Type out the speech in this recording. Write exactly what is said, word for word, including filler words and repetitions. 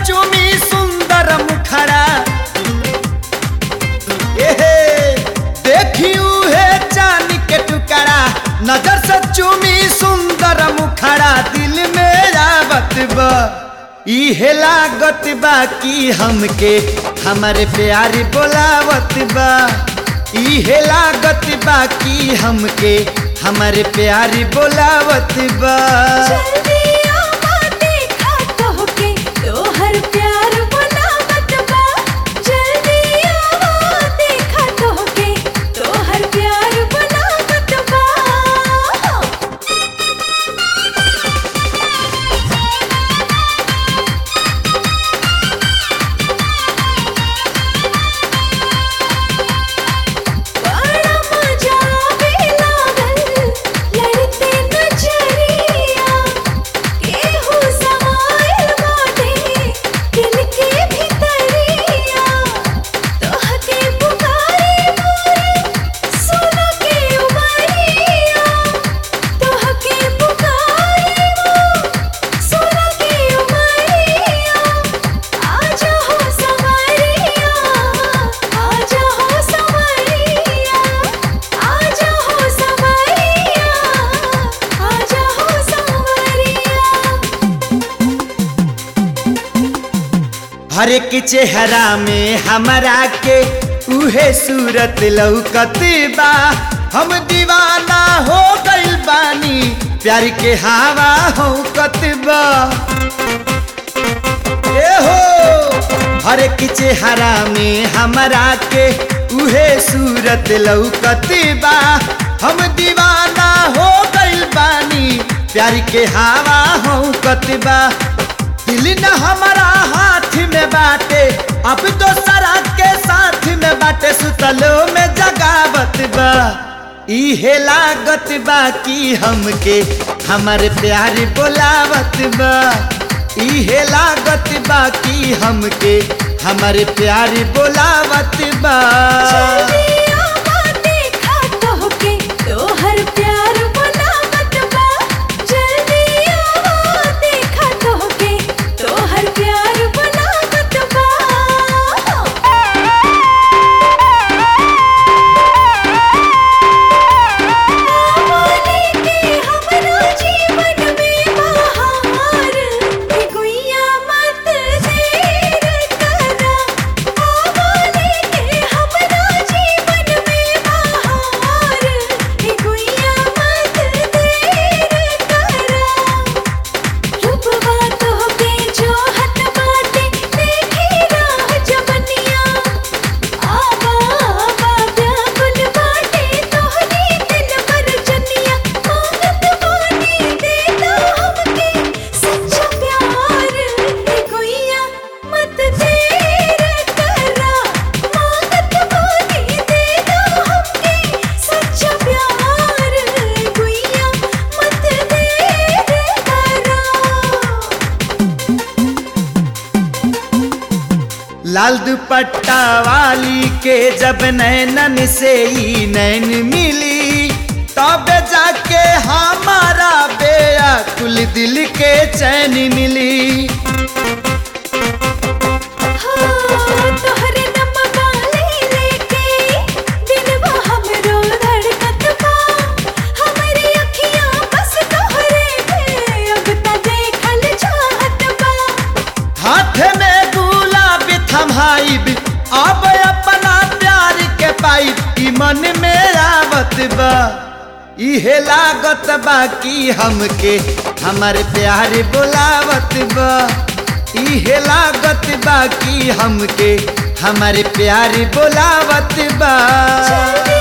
चूमी सुंदर मुखड़ा एहे देखियो है चांद के टुकड़ा नजर से चूमी सुंदर मुखड़ा दिल में आवत बा इहे लागत बा कि हमके हमारे प्यारी बोलावत बा इहे लागत बा कि हमके हमारे प्यारी बोलावत बा जल्दी आवा देखा तोहके तोहर प्यार बोलावत बा जल्दी आवा देखा तोहके तोहर प्यार बोलावत बा बड़ा मजा आवे लागल लड़ते नजरिया केहू समाइल बाटे दिल के भितरिया तोहके पुकारे मोरे सोना के उमरिया तोहके पुकारे मोरे सोना के उमरिया आजा हो संवरिया आजा हो संवरिया आजा हो संवरिया आजा हो संवरिया हर एक चेहरा में हमरा के उहे सूरत लौकत बा हम दीवाना हो गइल बानी प्यार के हवा होकत बा ए हो हर एक चेहरा में हमरा के उहे सूरत लौकत बा हम दीवाना हो गइल बानी प्यार के हवा होकत बा दिल न हमारा हाथ में बाटे अब तो सरा के साथ में बाटे सुतलो में जगावत बा इहे लागत बा कि हमके हमारे प्यारी बोलावत बा इहे लागत बा कि हमके हमारे प्यारी बोलावत बा जल्दी आवा देखा तोहके तोहर प्यार बोलावत बा जल्दी आवा देखा तोहके तोहर प्यार बोलावत बा बोले के हमरा जीवन में बहार हे गुइया मत देर करा बोले के हमरा जीवन में बहार हे गुइया मत देर करा रूपवा तोहके जोहत बाटे देखी राह जवनिया आवा आवा व्याकुल बाटे तोहरी दिल पर जनिया मांगत बानी देता हमके सच्चा प्यार हे गुइया मत देर करा मांगत बानी देता हमके सच्चा प्यार हे गुइया मत देर करा लाल दुपट्टा वाली के जब नैनन से ही नैन मिली तब जाके हमारा बेअकुल दिल के चैन मिली तोहरे नमवा लेके दिलवा हमरो धड़कत बा हमरी अखियां बस तोहरे पे अब त देखल चाहत बा हाथ में गुलाब थमाइब अब अपना प्यार के पाइब ई मन में आवत बा इहे लागत बा कि हमके हमारे प्यार बोलावत बा इहे लागत बा कि हमके हमारे प्यार बोलावत बा जल्दी